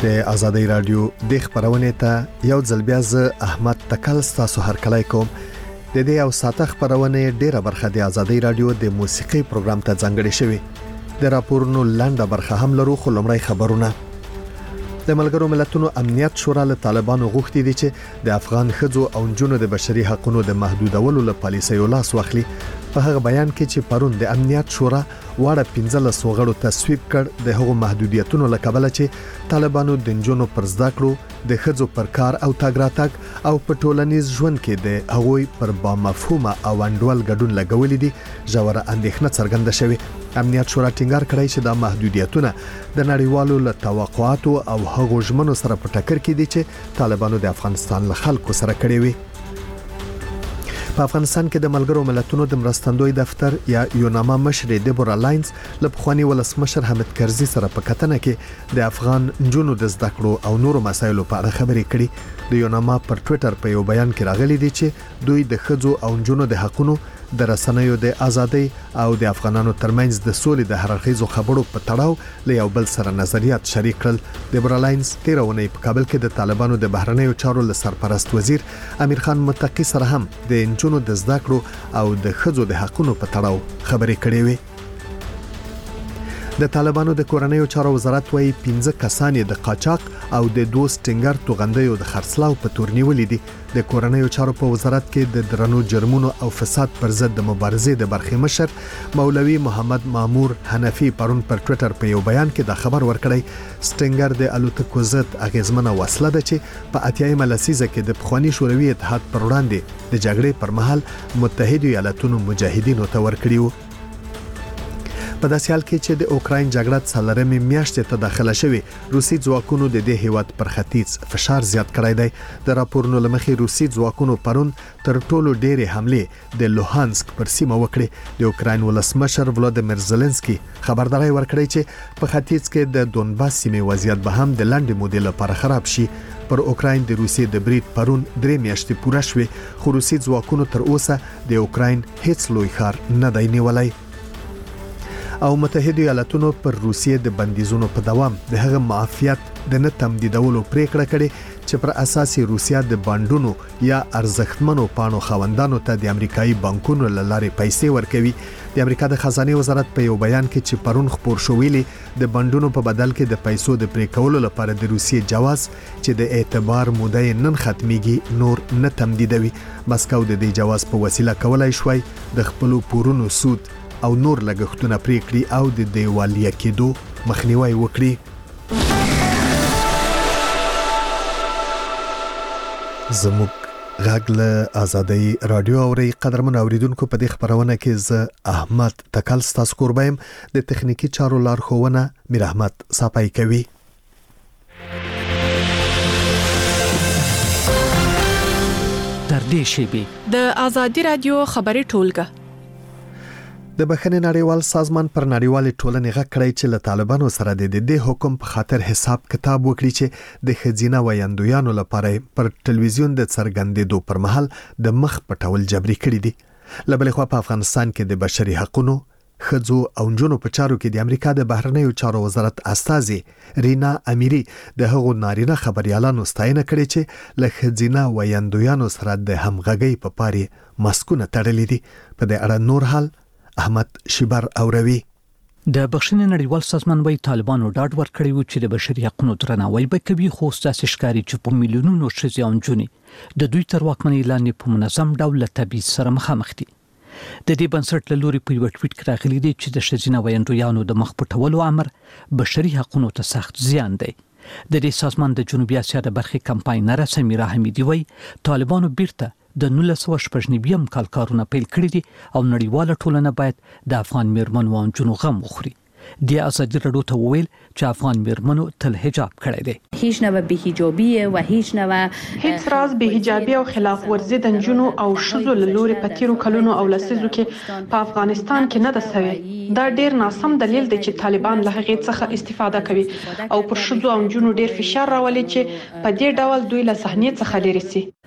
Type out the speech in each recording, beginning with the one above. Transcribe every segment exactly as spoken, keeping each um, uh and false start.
د آزادۍ رادیو د خبرونه ته یو ځل بیا ز احمد تکل تاسو هر کله کوم د دې او ساته خبرونه ډیره برخه د آزادۍ رادیو د موسیقي پروګرام ته ځانګړې شوی د راپورونو لاندې برخه هم لرو خو لمړی خبرونه د ملګرو ملتونو امنیت شورا له طالبانو غوښتي دي چې د افغان خځو او نجونو د بشري حقوقو د محدودولو لپاره پالیسي لاس واخلي په هغه بیان کې چې پرون د امنیت شورا واړه پنځلس غړو تصویب کړ د هغو محدودیتونو لکبل چې طالبانو د نجونو پر زده کړو د خځو پر کار او تاګ راتګ او په ټولنیز ژوند کې د هغوی پر با مفهومه او انډول ګډون لګولې دي ژوره اندېښنه څرګنده شوې امنیت شورا ټینګار کړی چې دا محدودیتونه د نړیوالو له توقعاتو او هغو ژمنو سره په ټکر کې دي چې طالبانو د افغانستان له خلکو سره کړی وي په افغانستان کې د ملګرو ملتونو د مرستندوی دفتر یا یوناما مشر دیبورا لاینز له پخوانی ولسمشر حامد کرزي سره په کتنه کې د افغان نجونو د زده کړو او نورو مسایلو په اړه خبرې کړې د یوناما پر ټوئیټر په یو بیان کې راغلي دي چې دوی د خځو او نجونو د حقوقو د رسنیو د ازادۍ او د افغانانو ترمنځ د سولې د هررخیزو خبرو په تړاو له یو بل سره نظریات شریک کړل د برلاینز تیرونه په کابل کې د طالبانو د بهرنیو چارو له سرپرست وزیر امیر خان متقی سره هم د نجونو د زده کړو او د خځو د حقوقو په تړاو خبرې کړې وي د طالبانو د کورنیو چارو وزارت وايي پنځه کسان د قاچاق او د دوست ټینګر توغندیو د خرڅلاو په تور نیولې دي د کورنیو چارو په وزارت کې د درنو جرمونو او فساد پر ضد د مبارزې د برخې مشر مولوي محمد مامور حنفي پرون پر ټوئیټر په یو بیان کې د خبر ورکړی سټینګر د الوتکو ضد اغیزمنه وسله ده چې په اتیایمه لسیزه کې د پخوانی شوروي اتحاد پر وړاندې د جګړې پر مهال متحده ایالاتونو مجاهدینو ته ورکړیو په داسې حال کې چې د اوکراین جګړه څلورمې میاشتې ته داخله شوې روسي ځواکونو د دې هیواد پر ختیځ فشار زیات کړی دی د راپورونو لمخې روسي ځواکونو پرون تر ټولو ډېرې حمله د لوهانسک پر سیمه وکړې د اوکراین ولسمشر ولادیمیر زيلنسکي خبرداري ورکړی چې په ختیځ کې د دونباس سیمې وضعیت به هم د لاندې مودې لپاره خراب شي پر اوکراین د روسي د برید پرون درې میاشتې پوره شوې خو روسي ځواکونو تر اوسه د اوکراین هیڅ لوی ښار نه دی نیولی او متحده ایالاتونو پر روسیې د بندیزونو په دوام د هغه معافیت د نه تمدیدولو پریکړه کړې چې پر اساس روسیا د بانډونو یا ارزښتمنو پانو خوندانو ته د امریکایي بانکونو لارې پیسې ورکوي د امریکا د خزانه وزارت په یو بیان کې چې پرون خبر شویلی د بانډونو په بدل کې د پیسو د پریکولو لپاره د روسیې جواز چې د اعتبار موده نن ختميږي نور نه تمدیدوي مسکو د دې جواز په وسیله کولای شوی د خپل پورونو سود او نور لګښتونه پریکړي او د دیوالیا کېدو مخنیوي وکړي زموږ غاګل آزادۍ رادیو اوري قدرمن اوریدونکو په دې خبرونه کې ز احمد تکل تاسو قربایم د تخنیکی چارو لارښوونه میر احمد صاحب کوي تر دې شی د آزادۍ رادیو خبري ټولګه د بخښنې نړیوال سازمان پر نړیوال ټولنې غږ کړی چې له طالبانو سره د دې حکم په خاطر حساب کتاب وکړي چې د خزینه ویاندویانو لپاره پر ټلویزیون د څرګندېدو پر مهال د مخ پټول جبري کړي دي لبل خو په افغانستان کې د بشري حقوقو خځو او نجونو په چارو کې د امریکا د بهرنیو چارو وزارت استاذي رینا امیری د هغو نارینه خبريالانو ستاینه کړې چې له خزینه ویاندویانو سره د همغږي په پاري مسکونه تړلې دي په دې اړه نور حال احمد شبر اوروي د بخښنې نړیوال سازمان وایي طالبانو ډاډ ورکړی و چې د بشري حقوقو درناوی به کوي خو ستاسو ښکاری چې په میلیونونو ښځې او نجونې د دوی تر واکمنۍ لاندې په منظم ډول تبعیض سره مخامخ دي د دې بنسټ له لوري په یو ټویټ کې راغلي دي چې د ښځینه ویاندویانو د مخ پټولو امر بشري حقوقو ته سخت زیان دی د دې سازمان د جنوبي اسیا د برخې کمپاینر سمیرا حمیدی وایي طالبانو بیرته د نولس سوه شپږ نوي کال کارونه پیل کړی دي او نړیواله ټولنه باید د افغان میرمنو او نجونو غم وخوري د آزادی رادیو ته ویل چې افغان میرمنو تل حجاب کړی دی هیڅ نه به حجابیه و هیڅ نه هیڅ راز به حجابي او خلاف ورزي د نجونو او شذو لوري په تیرو کلونو او لسیزو کې په افغانستان کې نه ده سوی دا ډیر ناسم دلیل دی چې طالبان له هغې څخه استفاده کوي او پر شذو او نجونو ډیر فشار راولي چې په دې ډول دوی له صحنې څخه لري سي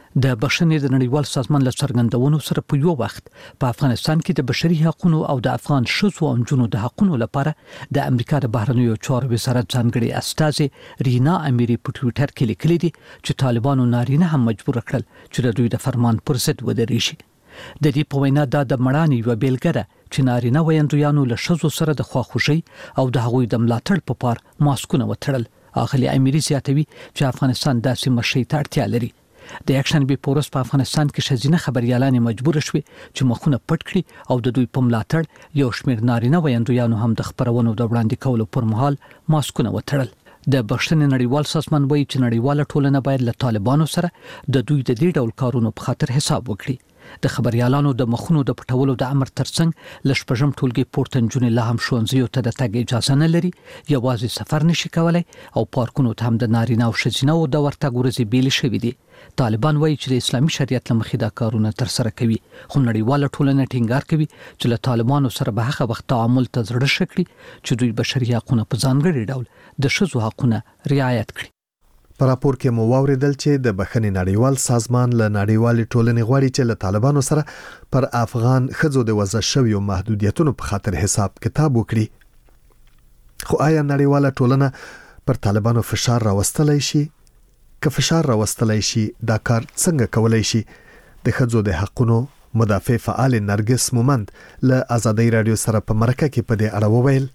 د بشري د نړیوال سازمان له څرګندونو سره په یو وخت په افغانستان کې د بشري حقوقو او د افغان ښځو او نجونو د حقوقو لپاره د امریکا د بهرنیو چارو وزارت ځانګړي استازي رینا امیری په ټوئیټر کې لیکلي دي چې طالبانو نارینه هم مجبور کړل چې د دوی د فرمان پر ضد ودرېږي. د دې په وینا دا د مړانې یو بیلګه ده چې نارینه ویندویانو له ښځو سره د خواخوږۍ او د هغوی د ملاتړ په پار ماسکونه وتړل. اغلی امیری زیاتوي چې افغانستان داسې مشي ته اړتیا لري. د یکشنبه پورس په افغانستان کې شزینه خبريالان مجبور شوي چې مخونه پټ کړي او د دوی په ملاتړ یو شمېر نارینه ویندویانو هم د خبرونو د وړاندې کولو پر مهال ماسکونه وتړل. د بشري نړیوال سازمان وایي چې نړیواله ټولنه باید له طالبانو سره د دوی د دې ډول کارونو په خاطر حساب وکړي. د خبريالانو د مخونو د پټولو د امر ترڅنګ لشپږم ټولګي پورته نجونې له هم ښوونځیو ته د تګ اجازه نه لري، یوازې سفر نشي کولای او پارکونو ته هم د نارینه او ښځینه او د ورتګ ورځې بیل شوې دي. طالبان وایي چې د اسلامي شریعت له مخې دا کارونه تر سره کوي، خو نړیواله ټولنه ټینګار کوي چې له طالبانو سره به هغه وخت تعامل ته زړه شکړي چې دوی بشري حقوقونه په ځانګړي ډول د ښځو حقوقونه رعایت کړي. په راپور کې مو واوریدل چې د بخښنې نړیوال سازمان له نړیوال ټولنې غواړي چې له طالبانو سره پر افغان ښځو د وضع شویو محدودیتونو په خاطر حساب کتاب وکړي. خو آیا نړیواله ټولنه پر طالبانو فشار راوستلای شي؟ که فشار راوستلای شي دا کار څنګه کولای شي؟ د ښځو د حقوقو مدافع فعال نرګس مومند له ازادي رادیو سره په مرکه کې په دې اړه وویل.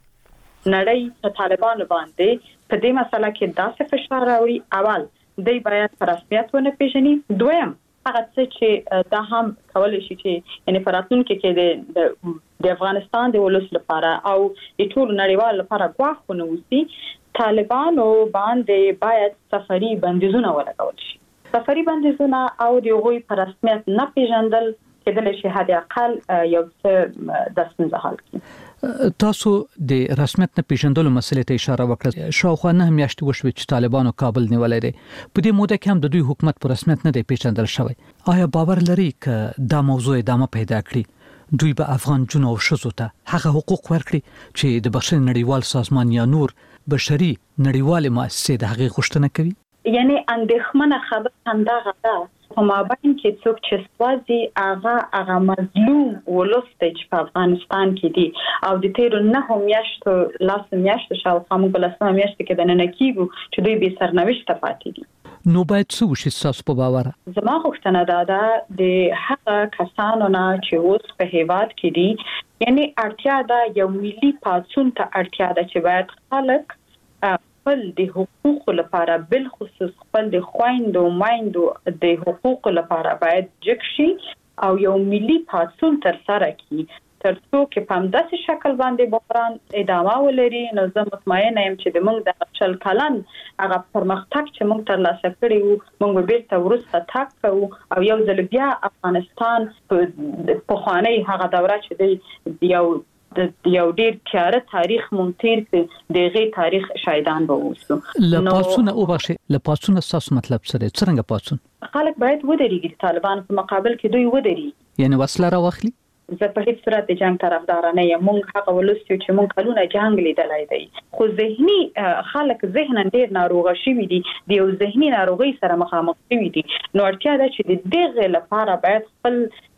نړۍ په طالبانو باندې په دې مسله کې داسې فشار راوړي. اول دوی باید په رسمیت ونه پیژني، دویم هغه څه چې دا هم کولای شي چې یعنی په راتلونکي کې د د افغانستان د ولس لپاره او د ټول نړیوال لپاره ګواښونه وسی. طالبانو باندې باید سفري بندیزونه ولګول شي. سفري بندیزونه او د هغوی په رسمیت نه پیژندل کېدل شي حد اقل یو څه د ستونزې حل کړي. تاسو د رسمیت نه پیژندلو مسلې ته اشاره وکړه. شاوخوا نه میاشتې وشوي چې طالبانو کابل نیولای دی. په دې موده کې هم د دوی حکومت په رسمیت نه دی پیژندل شوی. آیا باور لري چې دا موضوع ادامه پیدا کړي دوی به افغان جنو او ښځو ته هغه حقوق ورکړي چې د بشري نړیوال سازمان یا نور بشري نړیوال مؤسسې د هغې غوښتنه کوي؟ یعنی اندېښمنه خبره همدغه ده په مابین کې څوک چې سوازي هغه هغه مظلوم ولس چې په افغانستان کې دي او د تیرو نه میاشتو لاس میاشتو شاوخوا موږ په لسمه میاشت کې د نن کېږو چې دوی به سرنوشت پاتې دي. نو باید څه وشي تاسو په باور؟ زما غوښتنه ده دا د هغه کسانو نه چې اوس په هیواد کې دي یعنی اړتیا ده یو ملي پاڅون ته اړتیا ده چې باید خلک خپل د حقوقو لپاره بل خصوص خپل د خويندو مایندو د حقوقو لپاره باید جګ شي او یو ملي پاڅون تر سره کړي تر څو کې په همداسې شکل باندې بحران ادامه ولري. نو زه مطمئنه یم چې د موږ د شل کلن هغه پرمختګ چې موږ ترلاسه کړی وو موږ به بیرته ورسته تګ کوو او یو ځل بیا افغانستان په خواني هغه دوره چې د یو د یو ډیر تیاره تاریخ مونتیر کې دغه تاریخ شاهدان به اوسو. لپاسونه او بشه لپاسونه تاسو مطلب سره څنګه پاسون؟ خلک باید ودرېږي طالبان په مقابل کې دوی ودرېږي یعنی وسله را واخلي. زه په هیڅ صورت د جنگ طرفدار نه یم. موږ هغه ولستو چې موږ کلونه جنگ لیدلای دی خو ذهني خلک ذهنن ډیر ناروغه شوي دي د یو ذهني ناروغي سره مخامخ شوي دي. نو اړتیا ده چې د دغه لپاره باید خپل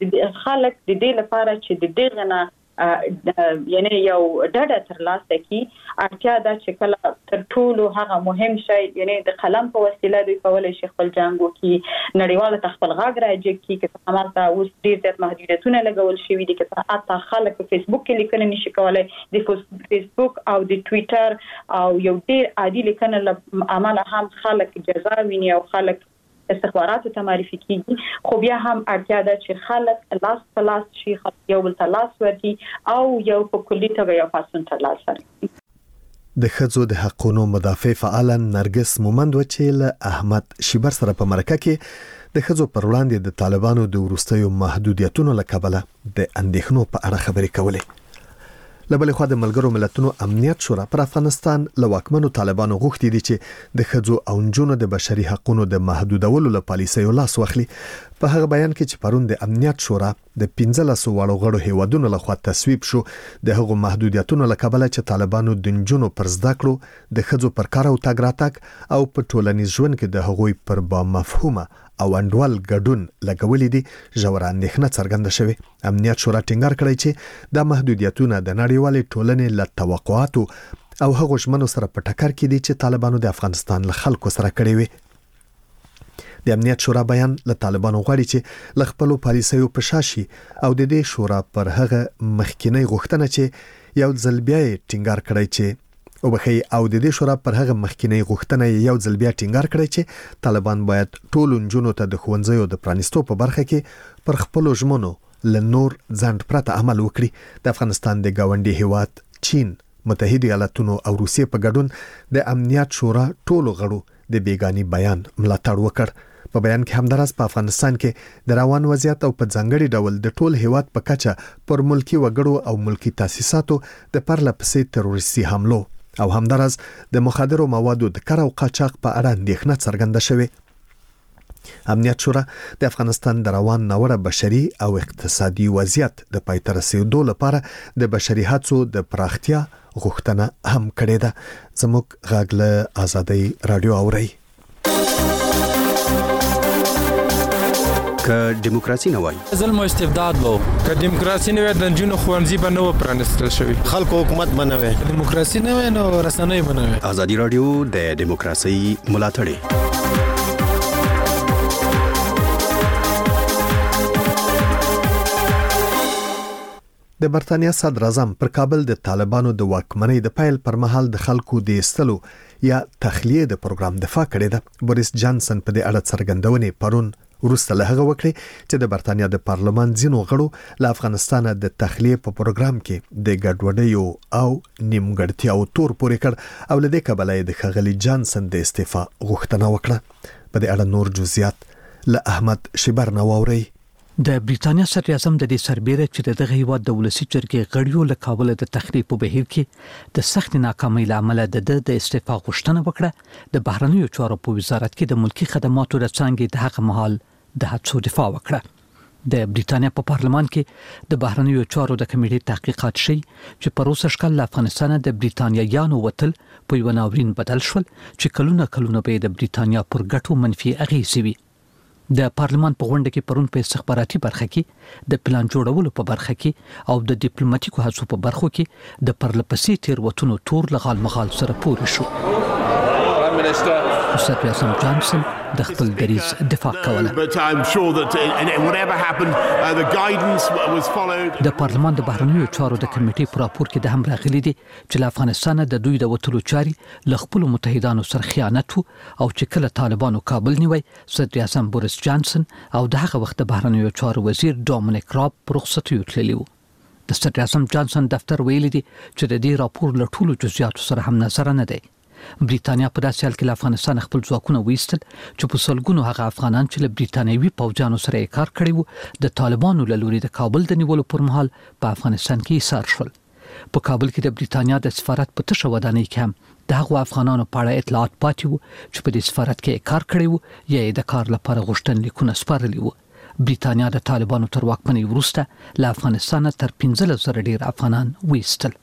خلک د دې لپاره چې د دغه نه یعنی یو ډډه تر لاسه کی اړتیا ده چې کله تر ټولو هغه مهم شی یعنی د قلم په وسیله دوی کولای شي خپل جنگو کی نړیواله تخپل غاګ راځي کی چې همالته اوس ډیر زیات محدودیتونه لګول شوي دي چې حتی خلک په فیسبوک کې لیکنه نشي کولای د فیسبوک او د ټوئیټر او یو ډیر عادي لیکنه عمل هم خلک جزا ویني او خلک استخباراتو ته معرفي کیږي. خو بیا هم اړتیا ده چې خلک لاس په لاس شي یو بل ته لاس ورکړي او یو په کلي توګه یو پاسون ته لاس ورکړي. د ښځو د حقوقو مدافع فعال نرګس مومند وچیل احمد شیبر سره په مرکه کې د ښځو پر وړاندې د طالبانو د ورستیو محدودیتونو لکبله د اندېښنو په اړه خبرې کولې. لبل خو د ملګرو ملتونو امنیت شورا پر افغانستان له واکمنو طالبانو غوښتي دي چې د ښځو او نجونو د بشري حقوقو د محدودولو له پالیسیو لاس واخلي. په هغه بیان کې چې پرون د امنیت شورا د پنځلس واړو غړو هیوادونو لخوا تصویب شو د هغو محدودیتونو لکبله چې طالبانو د نجونو پر زده کړو د ښځو پر کار او تګ راتګ او په ټولنیز ژوند کې د هغوی پر با مفهومه او انډول ګډون لګولې دي ژور اندېښنه څرګنده شوې. امنیت شورا ټینګار کړی چې دا محدودیتونه د نړیوالې ټولنې له توقعاتو او هغو ژمنو سره په ټکر کې دي چې طالبانو د افغانستان له خلکو سره کړې وي. د امنیت شورا بیان له طالبانو غواړي چې له خپلو پالیسیو په شا شي او د دې شورا پر هغه مخکینی غوښتنه چې یو ځل بیا یې ټینګار کړی چې او بخي او د دې شورا پر هغه مخکینی غوښتنه یو ځل بیا ټینګار کړی چې طالبان باید ټول نجونو ته د ښوونځیو د پرانیستو په برخه کې پر خپلو ژمنو له نور ځنډ پرته عمل وکړي. د افغانستان د ګاونډي هیواد چین، متحده ایالاتونو او روسیې په ګډون د امنیت شورا ټولو غړو د بیګانی بیان ملاتړ وکړ. په بیان کې همدارس په افغانستان کې د روان وضعیت او په ځانګړي ډول د ټول هیواد په کچه پر ملکی وګړو او ملکی تاسیساتو د پرله پسې تروریستي حملو او همدارس د مخدرو موادو د کار او قاچاق په اړه اندېښنه څرګنده شوې. امنیت شورا د افغانستان د روان ناوړه بشري او اقتصادي وضعیت د پای ته رسیدو لپاره د بشري هڅو د پراختیا غوښتنه هم کړې ده. زموږ غږ له آزادۍ رادیو اوري. که دیموکراسي نه وای ظلم او استبداد وو، که دیموکراسي نه وای د جنونو خوانزي به نه و پرانستل شوی، خلکو حکومت نه وای، دیموکراسي نه وای نو رسنۍ به نه وای. آزادي رادیو د دیموکراسي ملاتړی. د برتانیا صدر اعظم پر کابل د طالبانو د واکمنۍ د پیل پر مهال د خلکو د استلو یا تخلیه د پروګرام دفاع کړې ده. بوریس جانسن په دې اړه څرګندونې پرون وروسته له هغه وکړي چې د برتانیا د پارلمان ځینو غړو له افغانستان د تخلیه په پروګرام کې د ګډوډیو او نیمګړتیاو تور پورې کړ او له دې کبله د ښاغلي جانسن د استعفا غوښتنه وکړه. په دې اړه نور جزئیات له احمد شبر نواوري. د بریتانیا صدر اعظم د دې سربېره چې دغه هیواد د ولسی جرګې غړیو له کابل د تخریب په بهیر کې د سخت ناکامۍ له امله د د استعفا غوښتنه وکړه. د بهرنیو چارو په وزارت کې د ملکی خدماتو د څنګه د حق محل د هڅو دفاع وکړه. د بریتانیا په پارلمان کې د بهرنیو چارو د کمیټې تحقیقات شي چې په روسه شکل افغانستان د بریتانیایانو وتل په یو ناورین بدل شول چې کلونه کلونه به د بریتانیا پر ګټو منفي اغیزې وي. د پارلمان په غونډه کې پرون په استخباراتي برخه کې د پلان جوړولو په برخه کې او د ډیپلوماټیکو هڅو په برخو کې د پرلپسې تیروتنو تور لغال مغال سره پوره شو. صدر اعظم جانسن د خپل دریځ دفاع کوله. د پارلمان د بهرنیو چارو د کمیټې پر راپور کې د هم راغلي دي چې له افغانستان د دوی د وټلو چاري له خپل متحدانو سره خیانت او چې کله طالبانو کابل نیوي صدر اعظم بوریس جانسن او د هغه وخت د بهرنیو چارو وزیر ډومینیک راب پر رخصتیو تللی وو. د صدر اعظم جانسن دفتر ویلي دي چې د دې راپور له ټولو جزئیاتو سره هم نظر نه دی. بریتانیا په داسې حال کې له افغانستان خپل ځواکونه ویستل چې په سلګونو هغه افغانان چې له بریتانیوي پوځانو سره یې کار کړی وو د طالبانو له لوري د کابل د نیولو پر مهال په افغانستان کې ایثار شول. په کابل کې د بریتانیا د سفارت په تشه ودانۍ کې هم د هغو افغانانو په اړه اطلاعات پاتې وو چې په دې سفارت کې کار کړی وو یا د کار لپاره غوښتنلیکونه سپارلي وو. بریتانیا د طالبانو تر واکمنۍ وروسته له افغانستان تر پنځلس زره ډیر افغانان ویستل.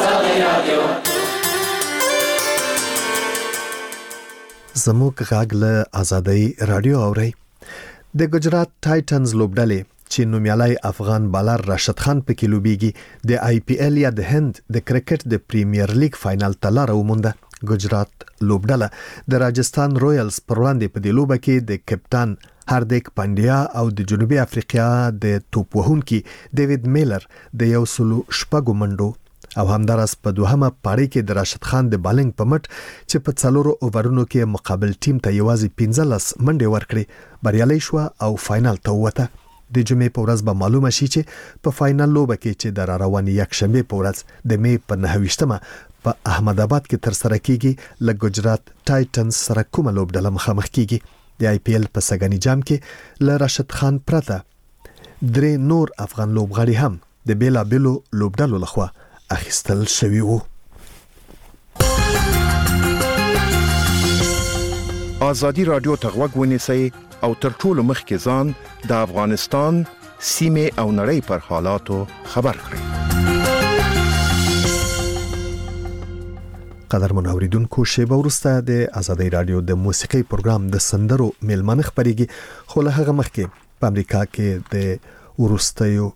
زموږ غږ له آزادۍ رادیو اوري. د ګجرات ټایټنز لوبډلې چې نومیالي افغان بالر راشد خان پکې لوبيږي د آی پی ایل یا د هند د کرکټ د پریمیر لیګ فائنل ته لار ومونده. ګجرات لوبډله د راجستان رویلز پر وړاندې په دې لوبه کې د کپټان هاردیک پانډیا او د جنوبي افریقا د توپ وهونکي ډیوډ میلر د یو سلو شپږو منډو او همدارس په دوهمه پاړۍ کې د راشد خان د بالنګ په مټ چې په څلورو اوورونو کې مقابل ټیم ته یوازې پنځلس منډې ورکړې بریالي شو او فائنل ته ووته. د جمعې په ورځ به معلومه شي چې په فائنل لوبه کې چې د راروانې یکشنبه په ورځ د می په نهه ویشتمه په احمد آباد کې تر سره کیږي له ګجرات ټایټنز سره کومه لوبډله مخامخ کیږي. د آی پی ایل په سګنی جام کې له راشد خان پرته درې نور افغان لوبغاړي هم د بیلا بیلو لوبډلو لخوا اخیستل شوی وو. آزادی رادیو ته غوږ ونیسئ او تر ټولو مخکې ځان د افغانستان سیمې او نړۍ پر حالاتو خبر کړئ. قدرمن اوریدونکو شیبه ورسته د آزادۍ رادیو د موسیقي پروګرام د سندرو میلمنه خبريږي خو له هغه مخکې په امریکا کې د ورستیو